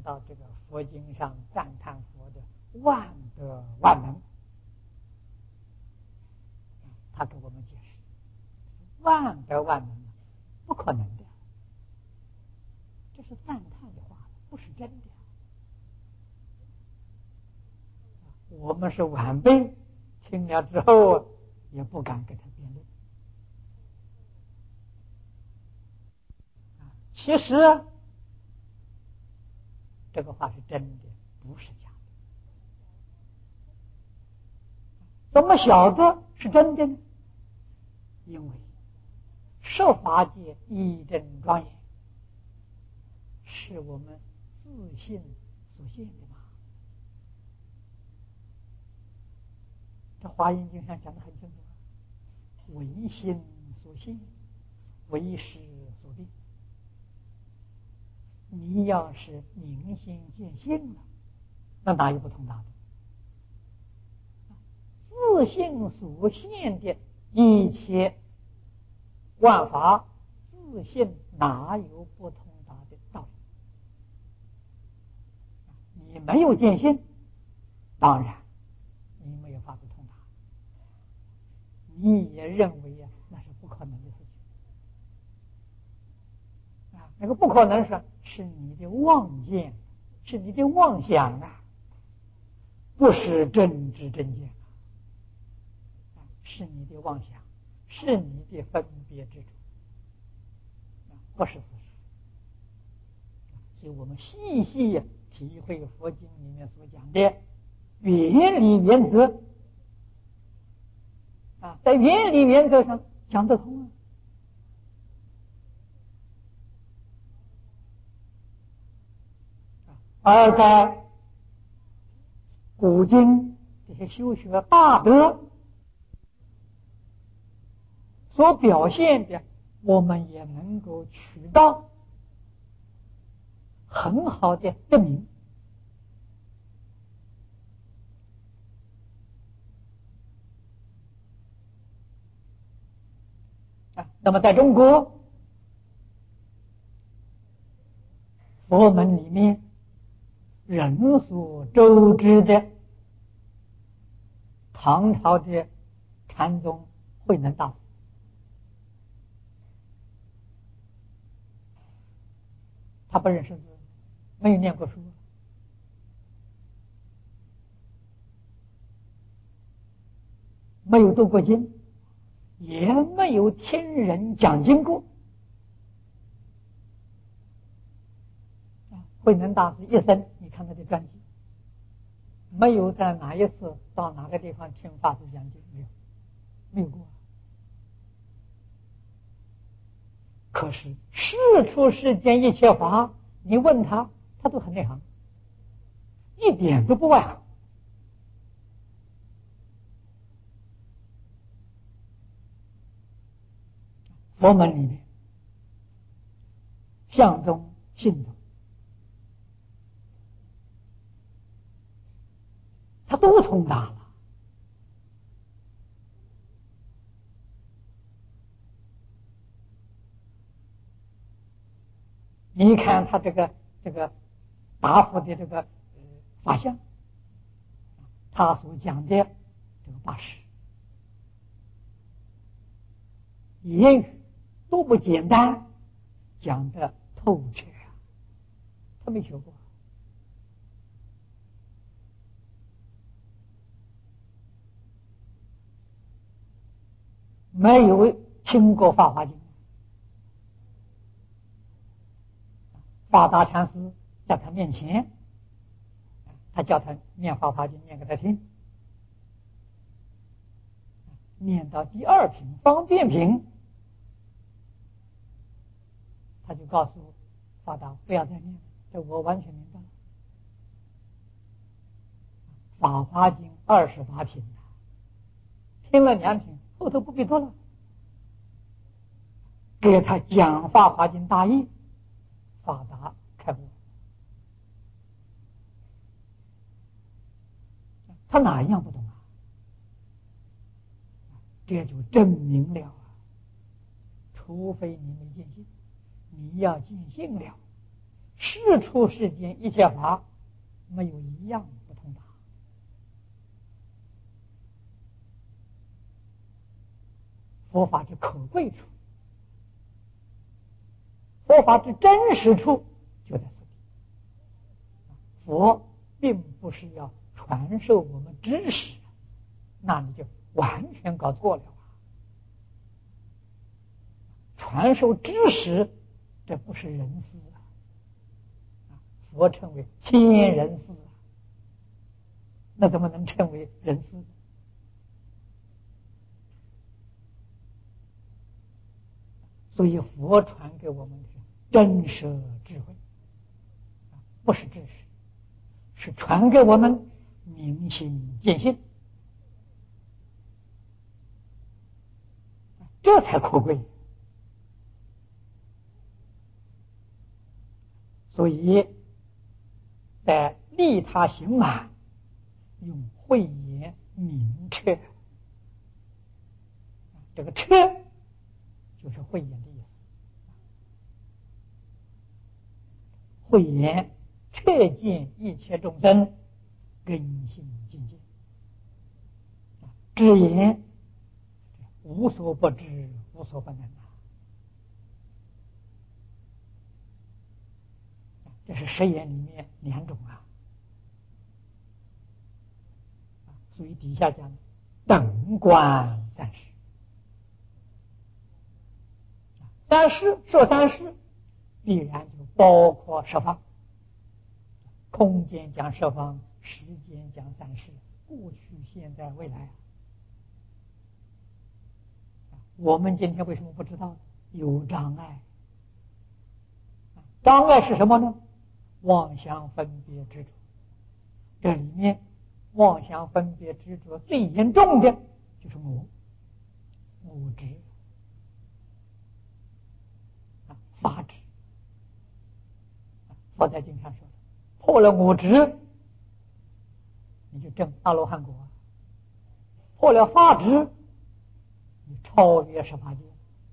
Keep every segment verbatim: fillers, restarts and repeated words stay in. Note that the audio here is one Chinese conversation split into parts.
到这个佛经上赞叹佛的万德万能，他给我们解释，万德万能不可能的，这是赞叹的话，不是真的。我们是晚辈，听了之后也不敢跟他辩论。其实这个话是真的，不是假的。怎么晓得是真的呢？因为设法界一真庄严，是我们自信所现的嘛。这华严经上讲得很清楚，唯心所现，唯识所变。你要是明心见性了，那哪有不通达的？自性所现的一切万法，自性哪有不通达的道理？你没有见性，当然你没有法子通达，你也认为啊那是不可能的事情啊，那个不可能是是你的妄见，是你的妄想啊，不是真知真见。是你的妄想，是你的分别之处，不是事实。所以我们细细体会佛经里面所讲的原理原则啊，在原理原则上讲得通啊。而在古今这些修学大德所表现的，我们也能够取到很好的证明啊。那么在中国佛门里面，人所周知的唐朝的禅宗慧能大师，他不认识字，没有念过书，没有读过经，也没有听人讲经过。慧能大师一生，你看他的传记，没有在哪一次到哪个地方听法师讲经，没有，没有过。可是世出世间一切法，你问他，他都很内行，一点都不外行。佛门里面，相宗、信宗，他都通达了。你看他这个这个答复的这个、呃、法相，他所讲的这个八识言语都不简单，讲的透彻啊，他没学过，没有听过《法华经》。法大禅师在他面前，他叫他念《法华经》，念给他听。念到第二品方便品，他就告诉法大不要再念了，这我完全明白了。法华经二十八品，听了两品，后头不必读了。给他讲法华经大义，法达开悟，他哪一样不懂啊？这就证明了啊，除非你没见性，你要见性了， 世出世间一切法没有一样不通达。佛法之可贵处，佛法之真实处就在此地。佛并不是要传授我们知识，那你就完全搞错了。传授知识，这不是人事啊！佛称为天人事，那怎么能称为人事？所以佛传给我们的是真实智慧，不是知识，是传给我们明心见性，这才可贵。所以在利他行满，用慧眼明彻，这个彻就是慧眼的意思。慧眼彻见一切众生根性境界，智眼无所不知，无所不能啊！这是十眼里面两种啊。所以底下讲等观三世，三世说三世必然就包括十方，空间讲十方，时间讲三世，过去现在未来。我们今天为什么不知道？有障碍。障碍是什么呢？妄想分别执着。这里面妄想分别执着最严重的就是我我执啊，法执。佛在经上说的，破了我执，你就证阿罗汉果；破了法执，你超越十八界。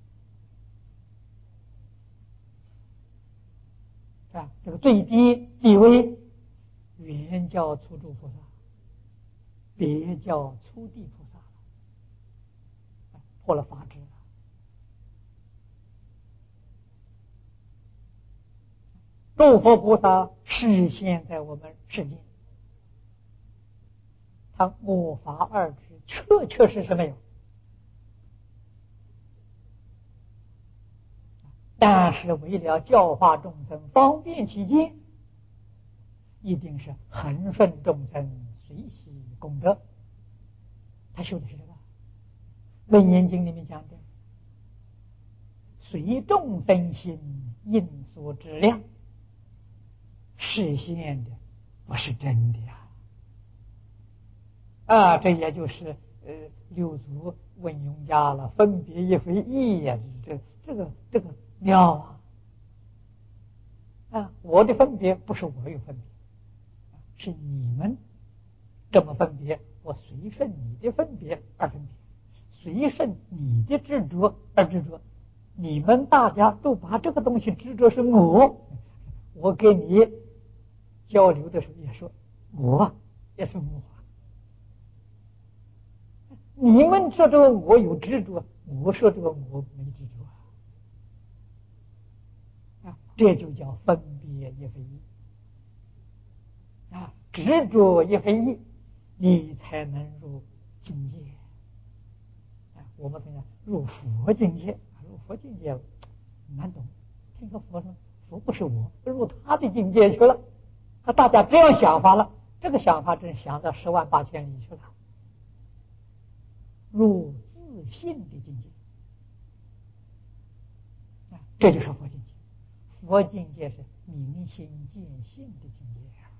啊，这个最低地位，原叫初住菩萨，别叫初地菩萨了，破了法执了。诸佛菩萨示现在我们世间，他我法二执确确实实没有，但是为了教化众生方便起见，一定是恒顺众生随喜功德。他修的是这个楞严经里面讲的，随众生心应所知量，实现的不是真的呀！啊，这也就是呃六祖问永嘉了，分别亦非义呀，这这个这个妙啊！啊，我的分别不是我有分别，是你们这么分别，我随顺你的分别而分别，随顺你的执着而执着。你们大家都把这个东西执着是我，我跟你交流的时候也说我也是我。你们说这个我有执着，我说这个我没执着啊，这就叫分别亦非义啊，执着亦非义，你才能入境界啊。我们怎样入佛境界？入佛境界难懂，听说佛说佛不是我，入他的境界去了。那大家这样想法了，这个想法真想到十万八千里去了。入自信的境界，啊，这就是佛境界。佛境界是明心见性的境界啊。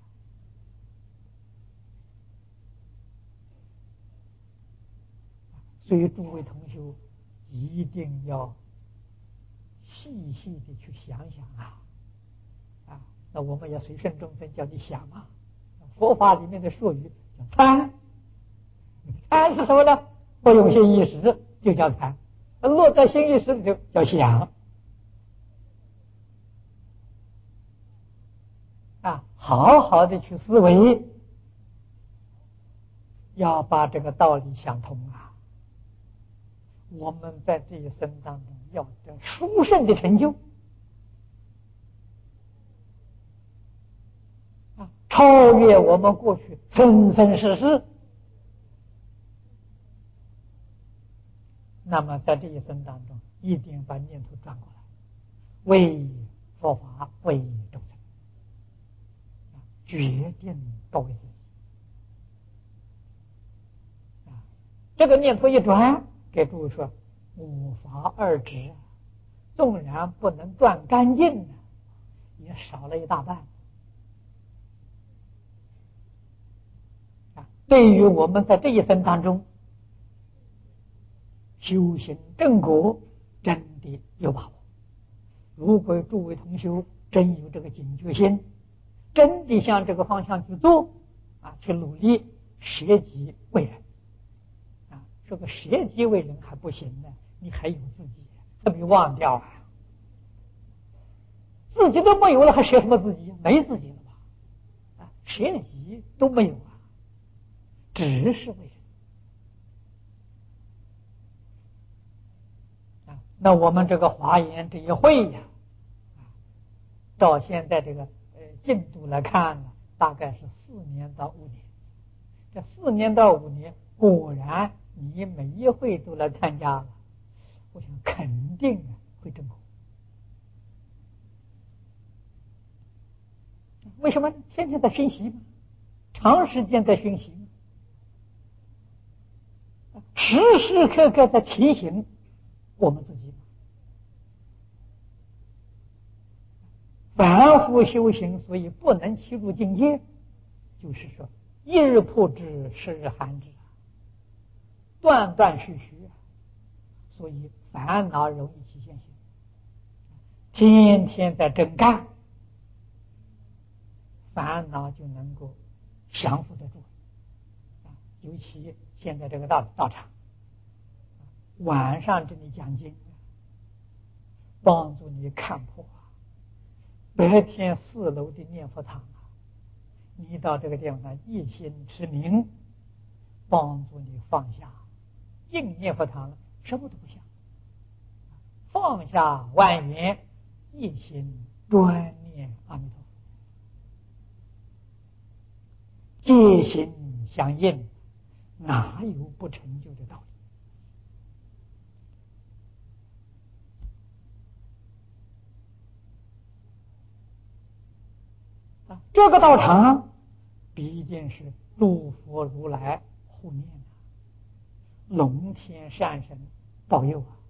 所以诸位同修一定要细细的去想想啊啊！那我们也随顺众生叫你想嘛。佛法里面的术语叫参，参是什么呢？不用心一时就叫参，落在心一时里头叫想。 啊，好好的去思维，要把这个道理想通啊。我们在这一生当中要得殊胜的成就啊，超越我们过去生生世世。那么在这一生当中，一定把念头转过来，为佛法，为众生，决定不为自己。啊，这个念头一转，给诸位说，五法二执，纵然不能断干净，也少了一大半。啊，对于我们在这一生当中修行正果，真的有把握。如果诸位同修真有这个警觉心，真的向这个方向去做啊，去努力舍己为人啊，这个舍己为人还不行呢，你还有自己，还没忘掉啊，自己都没有了，还舍什么自己？没自己了吧？啊，舍己都没有啊，只是为人。那我们这个华严这一会呀，到现在这个呃进度来看呢，大概是四年到五年。这四年到五年，果然你每一会都来参加了，我想肯定啊会成功。为什么？天天在熏习嘛，长时间在熏习，时时刻刻在提醒我们自己。反复修行，所以不能起入境界，就是说一日破之，十日寒之，断断续续，所以烦恼容易起现行。天天在真干，烦恼就能够降服得住。尤其现在这个道道场，晚上这里讲经，帮助你看破。白天四楼的念佛堂啊，你到这个地方一心持名，帮助你放下。进念佛堂什么都不想，放下万缘，一心专念阿弥陀佛，戒心相应，哪有不成就的道理？这个道场毕竟是诸佛如来护念啊，龙天善神保佑啊！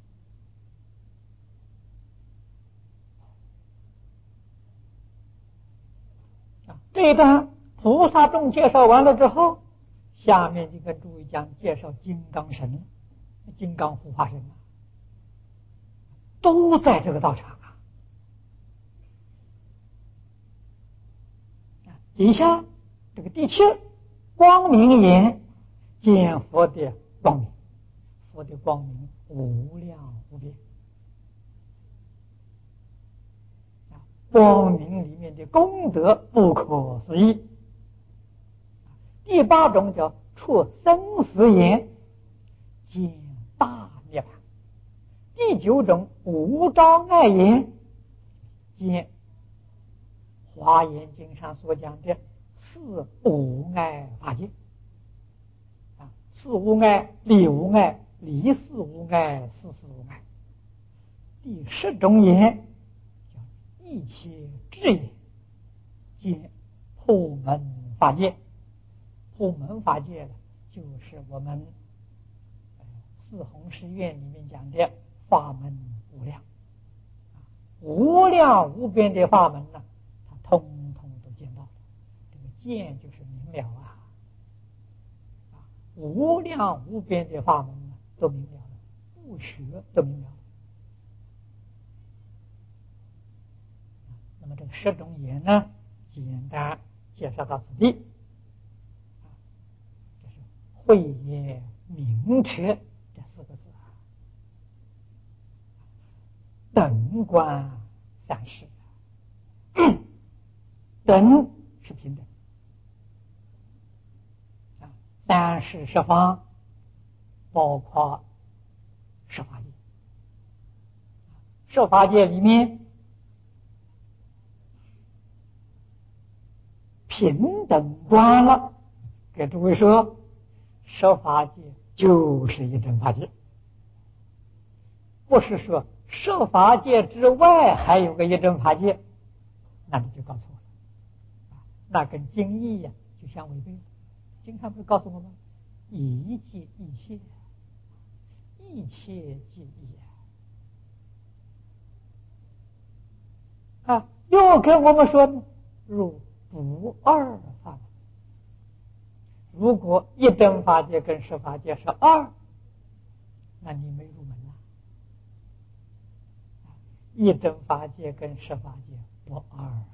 啊，这一段菩萨众介绍完了之后，下面就跟诸位讲介绍金刚神、金刚护法神啊，都在这个道场啊。底下这个第七，光明眼见佛的光明，佛的光明无量无边，光明里面的功德不可思议。第八种叫出生死眼见大涅槃，第九种无障碍眼见华严经上所讲的四无碍法界啊，四无碍、理无碍、理四无碍、事四无碍。第十种眼叫一切智眼见破门法界，破门法界就是我们四弘誓愿里面讲的法门无量，无量无边的法门呢，他通通都见到了。这个见就是明了啊，无量无边的法门呢都明了了，不学都明了了。那么这个十种眼呢，简单介绍到此地。这是慧眼明彻这四个字啊，等观三世。 等是平等啊。三世十方包括十法界，十法界里面平等观了，给诸位说，十法界就是一真法界，不是说十法界之外还有个一真法界，那你就搞错了，那跟经义呀、啊、就相违背了。经上不是告诉我们，一即一切，一切即一啊，又跟我们说呢，入不二法门。如果一真法界跟十法界是二，那你没入门了。一真法界跟十法界不二啊。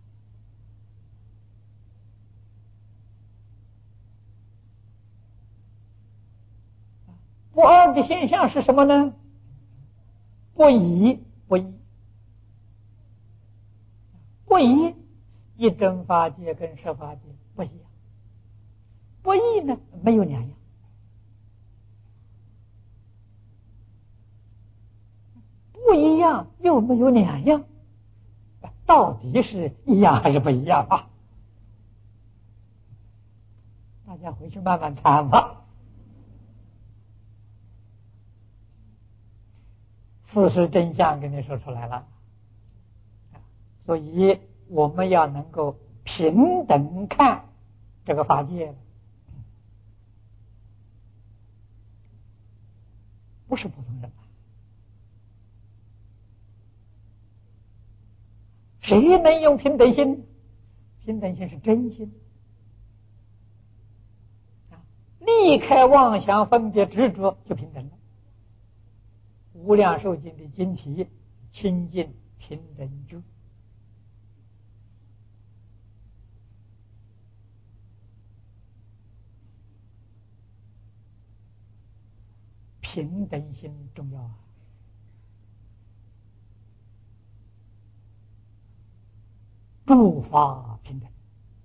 不二的现象是什么呢？不一不一不一，一真法界跟十法界不一样，不一呢没有两样，不一样又没有两样，到底是一样还是不一样啊？大家回去慢慢看吧。事实真相跟你说出来了，所以我们要能够平等看这个法界，不是普通人。谁能用平等心？平等心是真心，离开妄想分别执着就平等了。无量寿经的经题清净平等住，平等心重要啊！诸法平等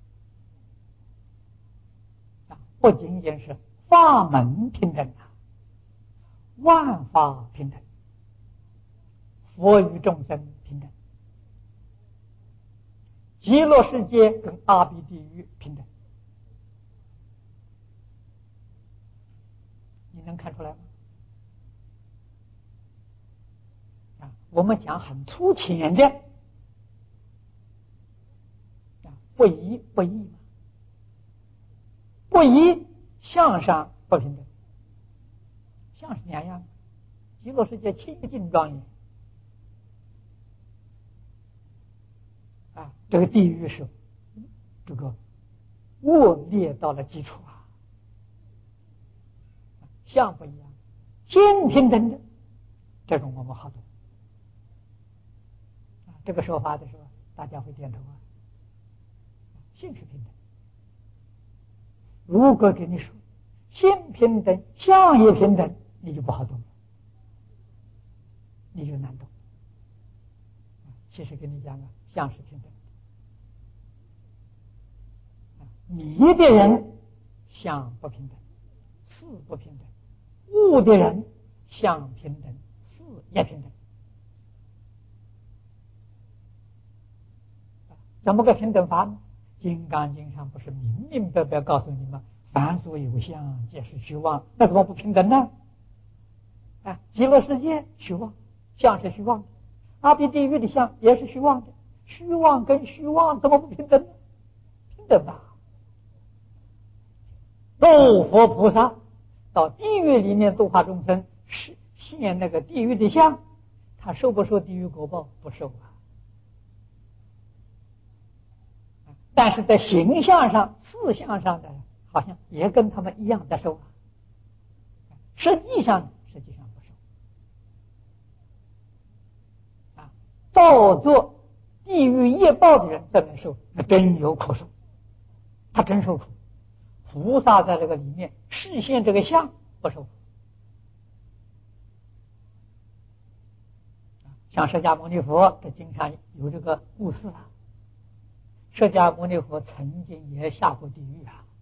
啊，不仅仅是法门平等啊，万法平等，佛与众生平等，极乐世界跟阿鼻地狱平等，你能看出来吗？啊，我们讲很粗浅的啊，不一不异嘛，不一向上不平等，向是两样，极乐世界清净庄严啊，这个地狱是这个恶劣到了基础啊，相不一样，心平等的，这个我们好懂。这个说法的时候，大家会点头啊，心是平等。如果跟你说心平等，相也平等，你就不好懂了，你就难懂。其实跟你讲啊，相是平等，迷的人相不平等，事不平等；悟的人相平等，事也平等。怎么个平等法呢？金刚经上不是明明白白告诉你们，凡所有相，皆是虚妄，那怎么不平等呢？啊，极乐世界虚妄，相是虚妄的；阿鼻地狱的相也是虚妄的，虚妄跟虚妄怎么不平等呢？平等吧。诸佛菩萨到地狱里面度化众生，是现那个地狱的相，他受不受地狱果报？不受啊。但是在形象上、事相上的，好像也跟他们一样的受啊。实际上，实际上不受啊。造作地狱业报的人在那受，那真有苦受，他真受苦。菩萨在这个里面示现这个相，不受苦。像释迦牟尼佛的经常有这个故事啊。 释迦牟尼佛曾经也下过地狱啊！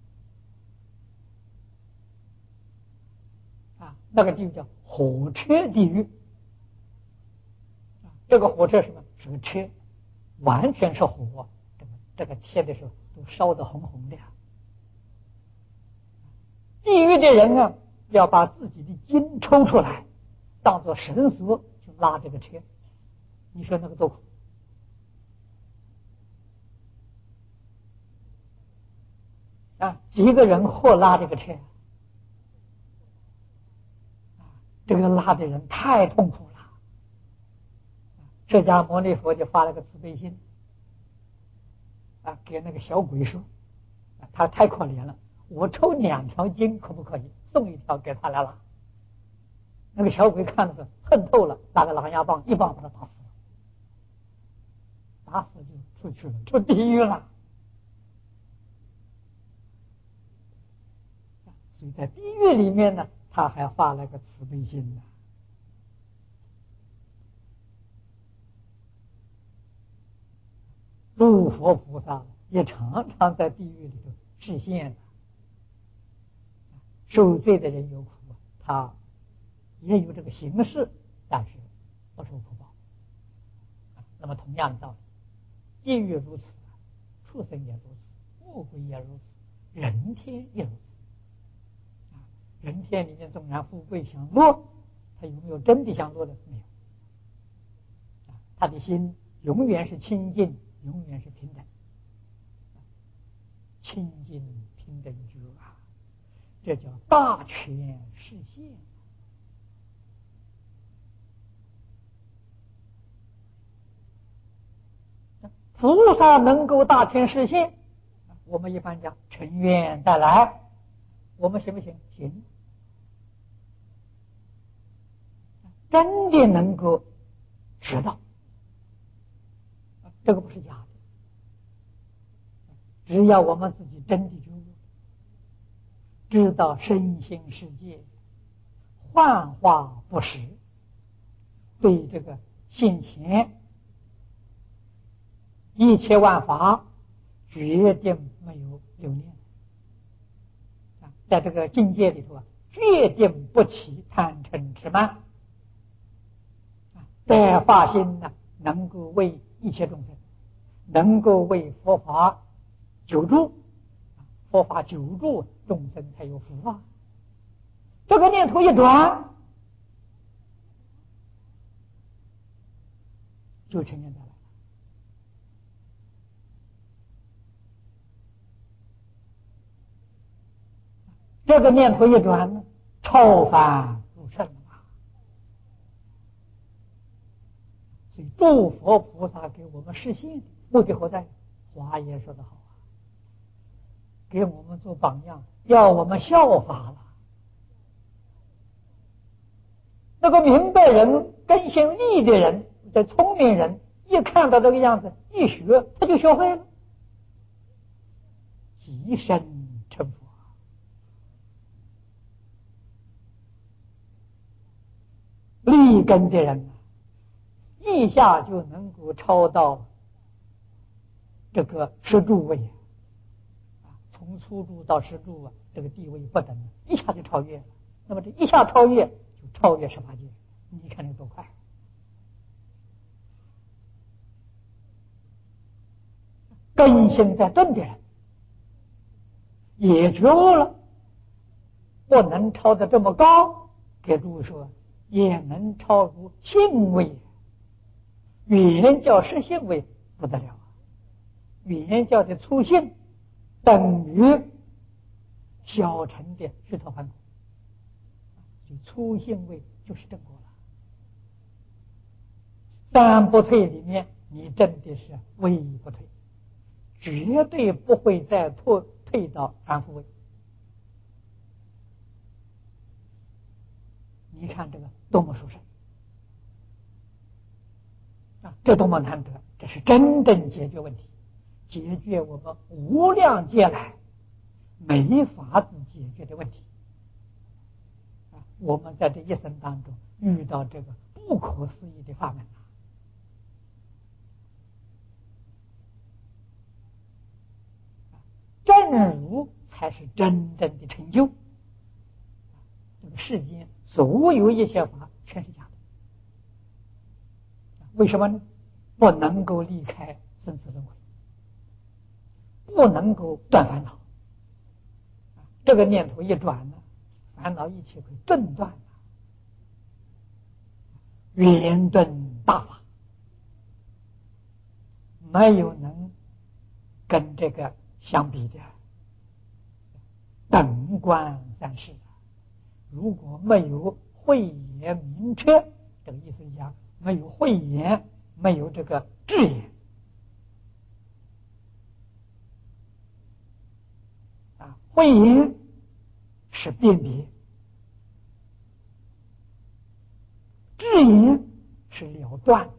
啊，那个地狱叫火车地狱。这个火车什么？是个车，完全是火，这个这个贴的时候都烧得红红的呀。地狱的人呢，要把自己的筋抽出来，当做绳索去拉这个车，你说那个多苦啊！几个人或拉这个车，这个拉的人太痛苦了。释迦牟尼佛就发了个慈悲心啊，给那个小鬼说，啊、他太可怜了，我抽两条筋可不可以？送一条给他来拉。那个小鬼看的是恨透了，拿个狼牙棒一棒把他打死了，打死就出去了，出地狱了。所以在地狱里面呢，他还发了个慈悲心呢。诸佛菩萨也常常在地狱里头示现的。受罪的人有苦，他也有这个形式，但是不受苦报。那么同样的道理，地狱如此，畜生也如此，恶鬼也如此，人天也如此。人天里面纵然富贵享乐，他有没有真的享乐的？没有。他的心永远是清净，永远是平等，清净平等觉啊，这叫大权实现。菩萨能够大权实现，我们一般讲成愿再来，我们行不行？行。真的能够知道，这个不是假的。只要我们自己真的觉悟，知道身心世界幻化不实，对这个现前一切万法决定没有留恋，在这个境界里头啊，决定不起贪嗔痴慢，在发心呢，能够为一切众生，能够为佛法久住，佛法久住，众生才有福啊。这个念头一转，就呈现出来了。这个念头一转呢，超凡入圣了。所以诸佛菩萨给我们示现的目的何在？华严说得好啊，给我们做榜样，要我们效法了。那个明白人、根性利的人、这聪明人，一看到这个样子，一学他就学会了，即身成佛。立根的人一下就能够超到这个十住位，从初住到十住啊，这个地位不等，一下就超越了。那么这一下超越，就超越十八界，你看有多快？根性在顿的人也觉悟了，不能超得这么高，给诸位说，也能超入性位。原教实性位不得了啊！原教的粗性等于小乘的须陀洹果，就粗性位就是正果了。三不退里面，你真的是唯一不退，绝对不会再退退到凡夫位。你看这个多么殊胜啊！这多么难得！这是真正解决问题，解决我们无量劫来没法子解决的问题啊！我们在这一生当中遇到这个不可思议的法门才是真正的成就。这个世间所有一切法全是假的，为什么呢？不能够离开生死轮回，不能够断烦恼。这个念头一转呢，烦恼一起会顿断了，圆顿大法，没有能跟这个相比的。等观三世，如果没有慧眼明彻，这个意思讲，没有慧眼，没有这个智眼啊，慧眼是辨别，智眼是了断。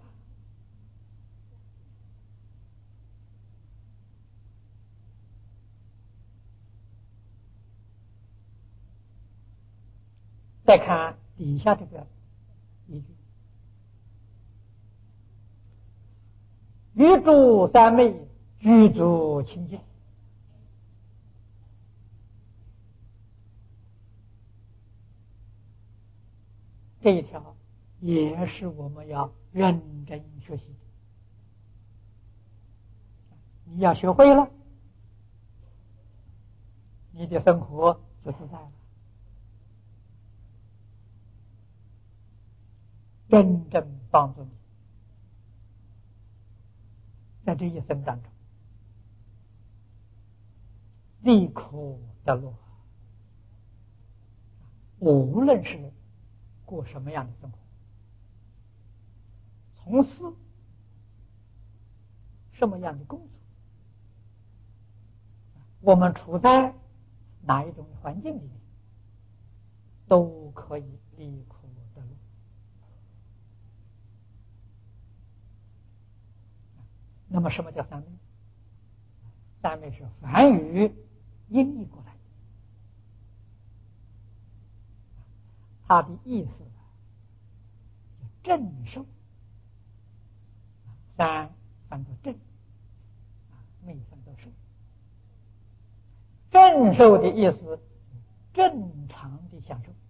再看底下这个一句：于诸三昧，具足清净。这一条也是我们要认真学习的。你要学会了，你的生活就自在了，真正帮助你在这一生当中离苦得乐。无论是过什么样的生活，从事什么样的工作，我们处在哪一种环境里面，都可以离苦得乐。那么什么叫三昧？三昧是梵语音译过来的，它的意思叫正受，三翻作正，昧翻作受。正受的意思，正常的享受。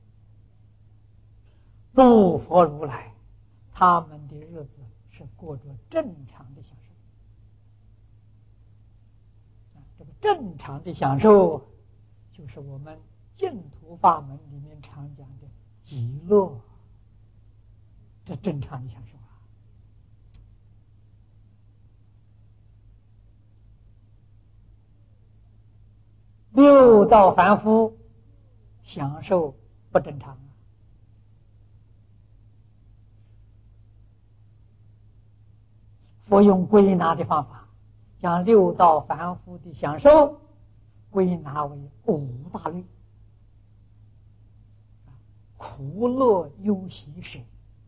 诸佛如来他们的日子是过着正常的享受，这个正常的享受就是我们净土法门里面常讲的极乐，这正常的享受啊。六道凡夫享受不正常啊。佛用归纳的方法，将六道凡夫的享受归纳为五大类：苦乐忧喜舍。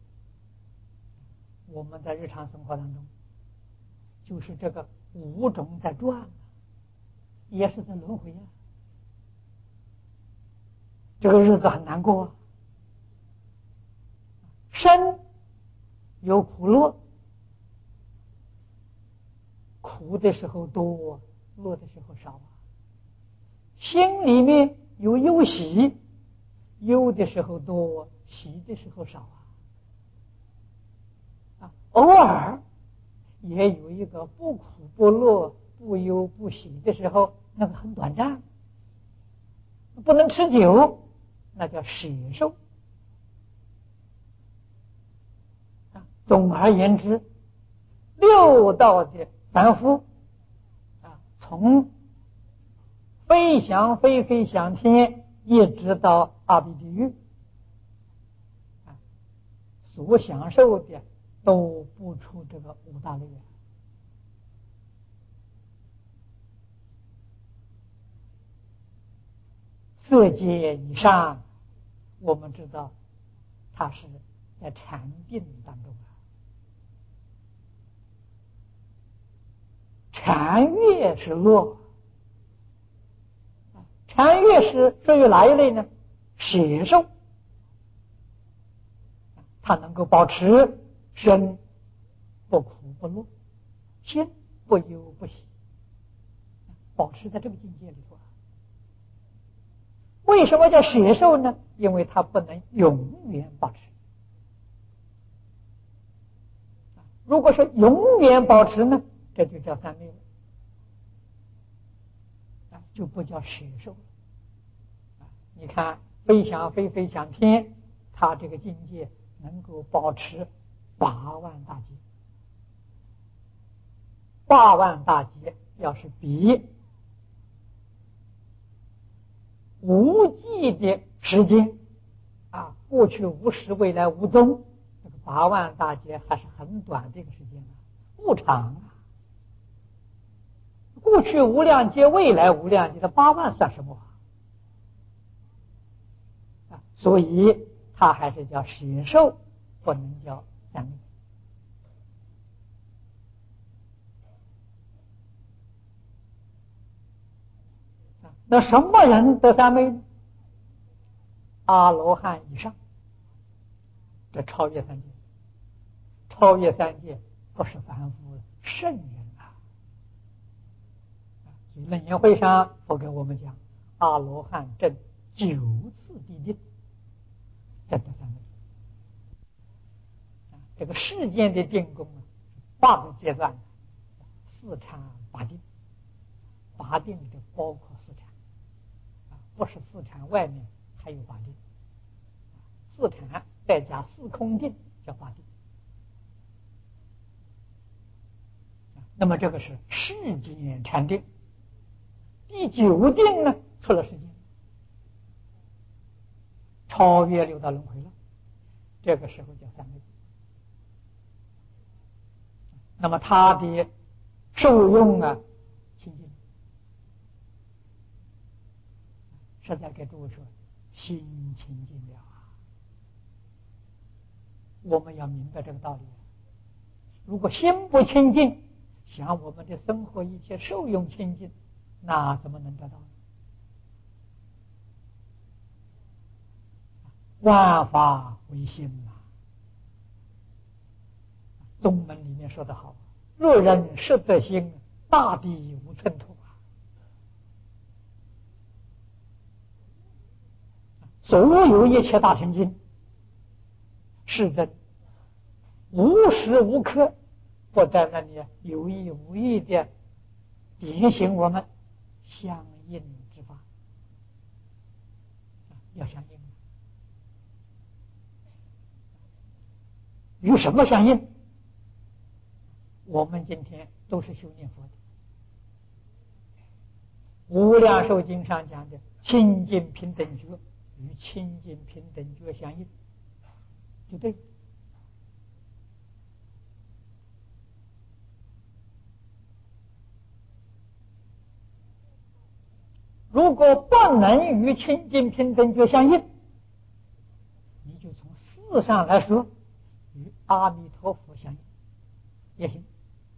我们在日常生活当中，就是这个五种在转，也是在轮回啊。这个日子很难过啊。生有苦乐，苦的时候多，乐的时候少啊。心里面有忧喜，忧的时候多，喜的时候少啊。啊，偶尔也有一个不苦不乐、不忧不喜的时候，那个很短暂，不能持久，那叫舍受。啊，总而言之，六道的凡夫啊，从飞翔飞飞向天，一直到阿鼻地狱，啊，所享受的都不出这个五大类啊。色界以上，我们知道它是在禅定当中啊。禅悦是乐，禅悦是属于哪一类呢？舍受，它能够保持身不苦不乐，心不忧不喜，保持在这个境界里头。 为什么叫摄受呢？因为它不能永远保持。如果是永远保持呢，这就叫三昧了，就不叫摄受了。你看飞翔飞飞翔天，它这个境界能够保持八万大劫。八万大劫要是比无际的时间啊，过去无始，未来无踪，这个八万大劫还是很短的一个时间啊，不长啊。过去无量劫，未来无量劫的八万算什么啊？所以它还是叫摄受，不能叫三昧。那什么人得三昧呢？阿罗汉以上，这超越三界，超越三界不是凡夫，圣人啊！所以楞严会上佛给我们讲，阿罗汉证九次地定，证得三昧。这个世间的定功啊，八个阶段，四禅八定，八定就包括四禅，不是四禅外面还有八定，四禅再加四空定叫八定。那么这个是世间禅定。第九定呢，出了世间，超越六道轮回了，这个时候叫三昧。那么它的受用啊，清净，实在给诸位说，心清净了啊！我们要明白这个道理。如果心不清净，想我们的生活一切受用清净，那怎么能得到呢？万法唯心嘛。宗门里面说得好，若人识得心，大地无寸土啊！所有一切大乘经是真，无时无刻不在那里有意无意的点醒我们相应之法，要相应。与什么相应？我们今天都是修念佛的。无量寿经上讲的清净平等觉与清净平等觉相应，就对。如果不能与清净平等觉相应，你就从事上来说，与阿弥陀佛相应也行。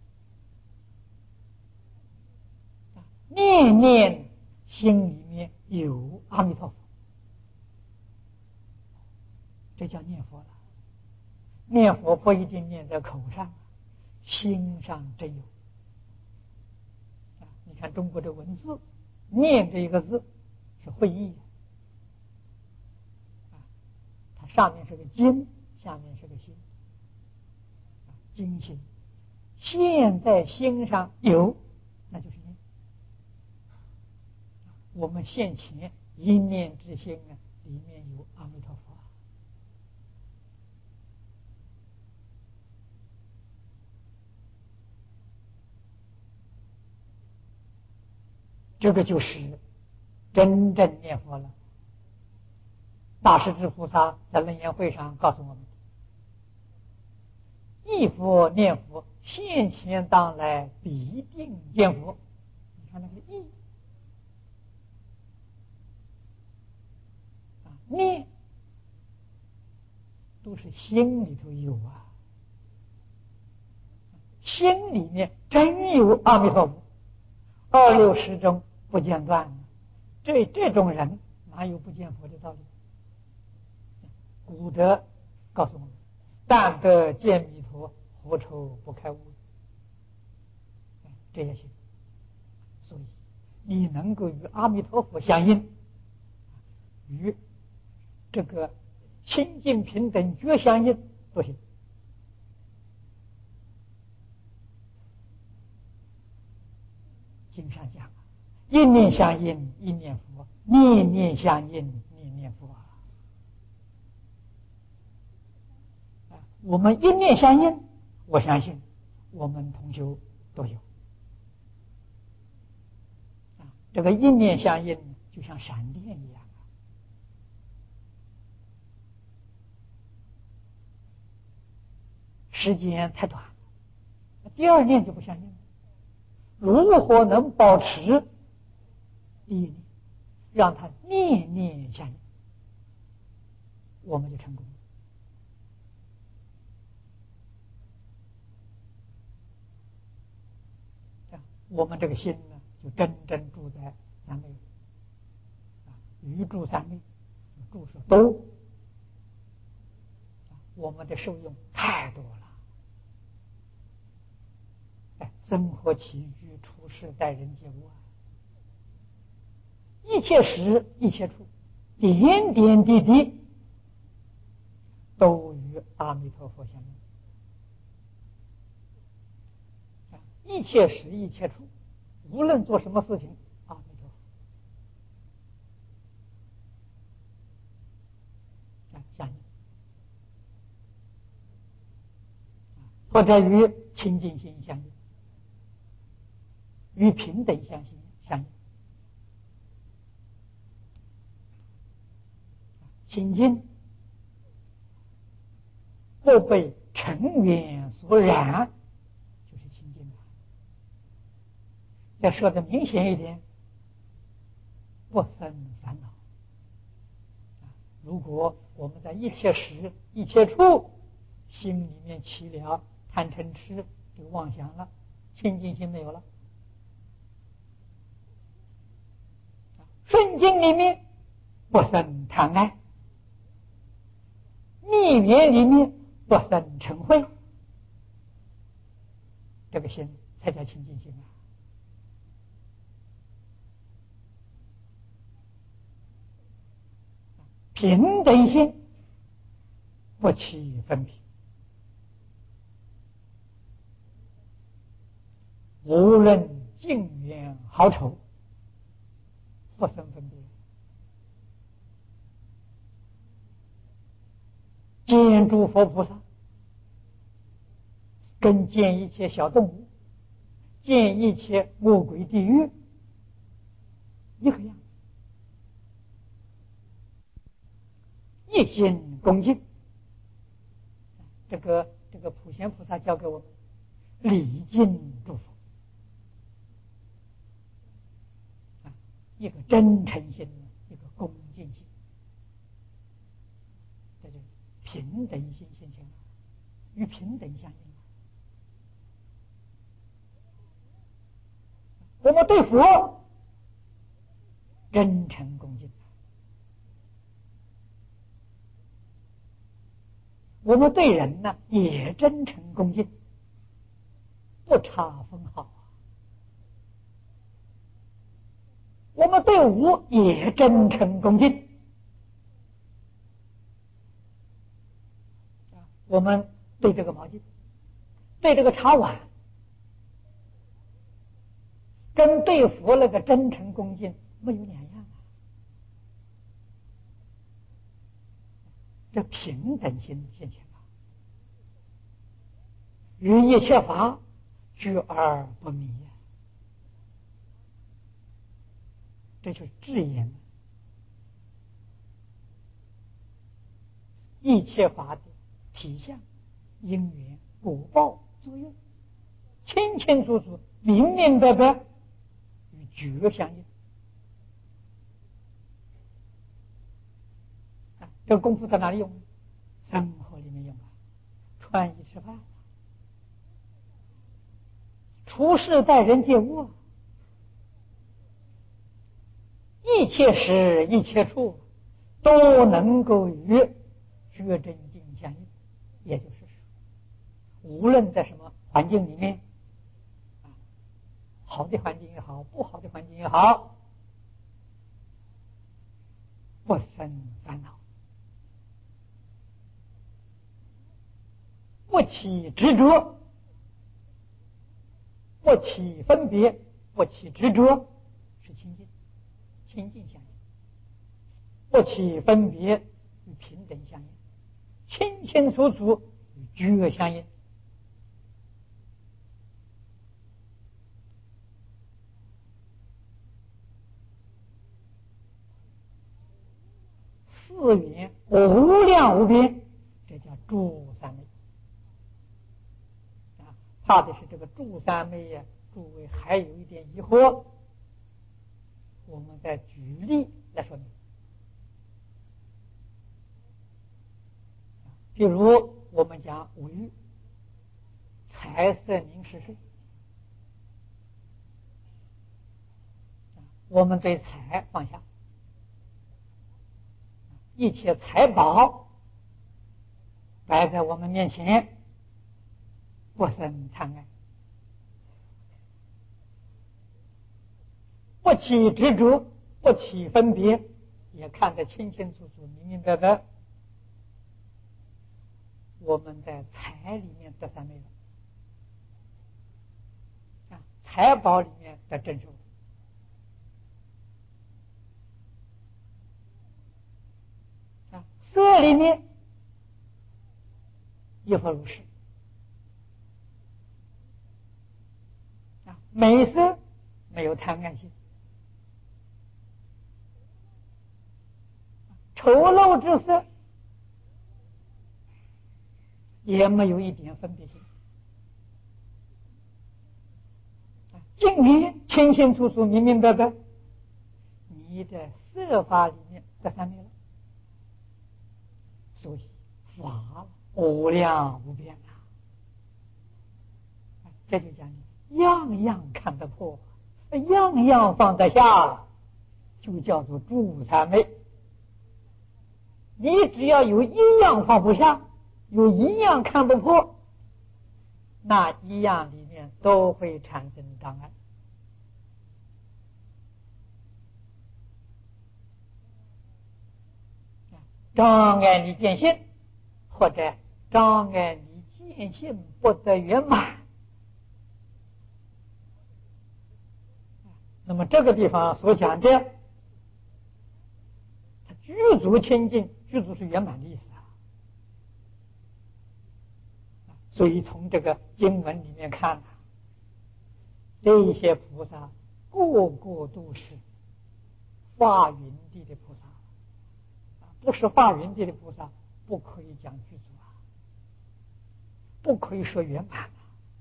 念念心里面有阿弥陀佛，这叫念佛了。念佛不一定念在口上，心上真有。你看中国的文字，念这一个字是会意，它上面是个经，下面是个心，经心现在心上有，那就是念。我们现前一念之心啊，里面有阿弥陀佛。这个就是真正念佛了。大势至菩萨在楞严会上告诉我们，忆佛念佛，现前当来必定见佛。你看那个忆啊，念都是心里头有啊，心里面真有阿弥陀佛，二六时中不间断。这这种人哪有不见佛的道理？古德告诉我们，但得见弥陀，何愁不开悟？这也行。所以你能够与阿弥陀佛相应， 与这个清净平等觉相应都行。经上讲，一念相应一念佛，念念相应念念佛啊。我们一念相应，我相信我们同修都有。这个一念相应就像闪电一样，时间太短，第二念就不相应了。如何能保持第一念，让它念念相应，我们就成功了。我们这个心呢，就真正住在三昧，余住三昧，住是多，我们的受用太多了。生活起居处事待人接物啊，一切时一切处，点点滴滴都与阿弥陀佛相应。一切时一切处，无论做什么事情，阿弥陀佛相应，或者与清净心相应，与平等相应相应。清净不被尘缘所染，就是清净。再说的明显一点，不生烦恼。如果我们在一切时一切处心里面起了贪嗔痴这个妄想了，清净心没有了。顺境里面不生贪爱，逆缘里面不生嗔恚，这个心才叫清净心啊。平等心不起分别，无论近远好丑，不生分别。见诸佛菩萨，跟见一切小动物，见一切恶鬼地狱一个样，一心恭敬。这个这个普贤菩萨教给我们礼敬诸佛，一个真诚心，一个恭敬心，这就平等心现前，与平等相应。我们对佛真诚恭敬，我们对人呢也真诚恭敬，不差分毫。我们对物也真诚恭敬，我们对这个毛巾，对这个茶碗，跟对佛那个真诚恭敬没有两样啊。这平等心现前了，于一切法居而不迷，这就是智言。一切法的体相、因缘、果报、作用，清清楚楚、明明白白，与觉相应。这个功夫在哪里用？生活里面用啊，穿衣吃饭，处事待人接物，一切时一切处都能够与觉真境相应。也就是说，无论在什么环境里面，好的环境也好，不好的环境也好， 不生烦恼，不起执着，不起分别，不起执着，是清净，清净相应；不起分别，与平等相应；清清楚楚，与觉相应。四缘无量无边，这叫诸三昧。啊，怕的是这个诸三昧呀，诸位还有一点疑惑，我们再举例来说明。比如我们讲五欲，财色名食睡，我们对财放下，一切财宝摆在我们面前，不生贪爱，不起执着，不起分别，也看得清清楚楚、明明白白。我们在财里面得三昧了，啊，财宝里面得正受。啊，色里面亦复如是。啊，美色没有贪爱心，丑陋之色也没有一点分别心。境界清清楚楚、明明白白，你在色法里面得三昧了。所以法无量无边啊，这就讲你样样看得破，样样放得下了，就叫做诸三昧。你只要有一样放不下，有一样看不破，那一样里面都会产生障碍。障碍你见性，或者障碍你见性不得圆满。那么这个地方所讲的具足清净，具足是圆满的意思啊。所以从这个经文里面看啊，这些菩萨个个都是化云地的菩萨，不是化云地的菩萨不可以讲具足啊，不可以说圆满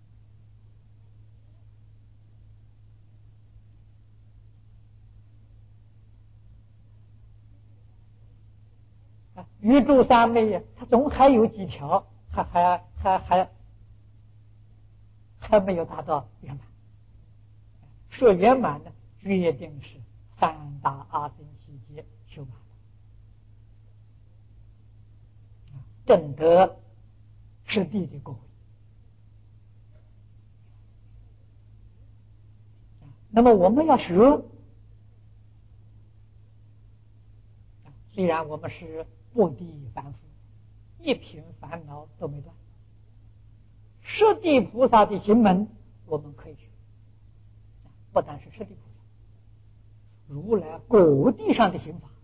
啊。宇宙三昧呀，它总还有几条，还还还还还没有达到圆满。说圆满呢，决定是三大阿僧祇劫修满了，证得实地的果位。那么我们要学，虽然我们是不地凡夫，一品烦恼都没断，十地菩萨的行门我们可以学，不但是十地菩萨，如来果地上的行法，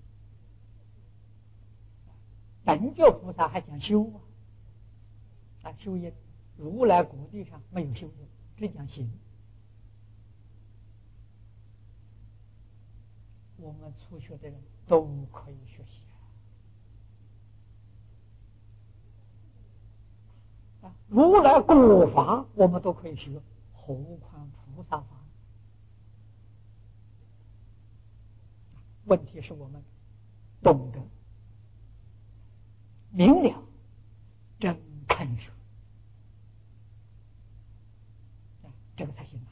等觉菩萨还讲修啊，啊修业，如来果地上没有修业，只讲行。我们初学的人都可以学习啊！如来果法我们都可以学，何况菩萨法？问题是我们懂得明了，真肯学，这个才行啊！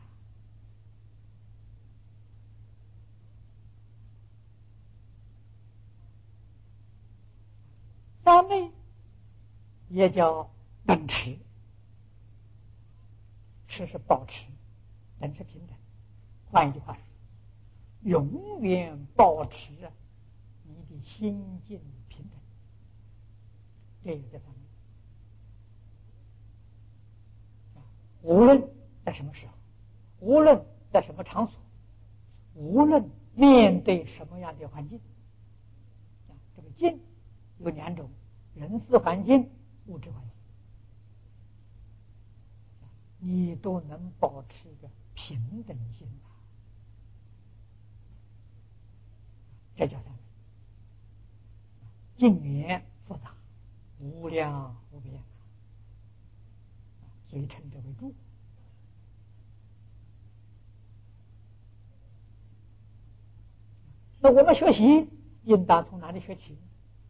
三昧也叫等持，持是保持，等是平等。换一句话说，永远保持你的心境平等，这有这方面。无论在什么时候，无论在什么场所，无论面对什么样的环境，这个境有两种：人事环境、物质环境，你都能保持一个平等心啊，这叫什么？境缘复杂，无量无边，所以称之为住。那我们学习应当从哪里学起？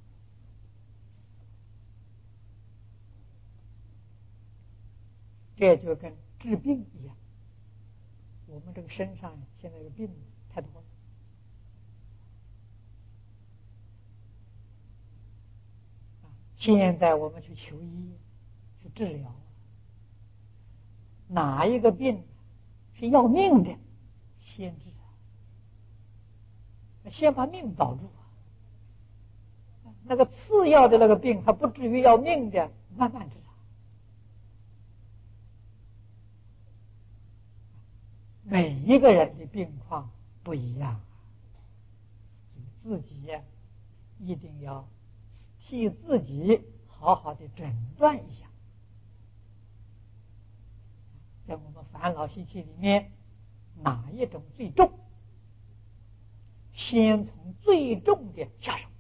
这就跟治病一样，我们这个身上现在的病太多了。现在我们去求医、去治疗，哪一个病是要命的，先治，先把命保住啊。那个次要的那个病还不至于要命的，慢慢治。每一个人的病况不一样，自己呀一定要替自己好好的诊断一下。在我们烦恼习气里面，哪一种最重？先从最重的下手。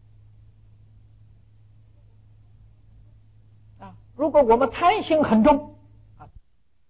啊，如果我们贪心很重，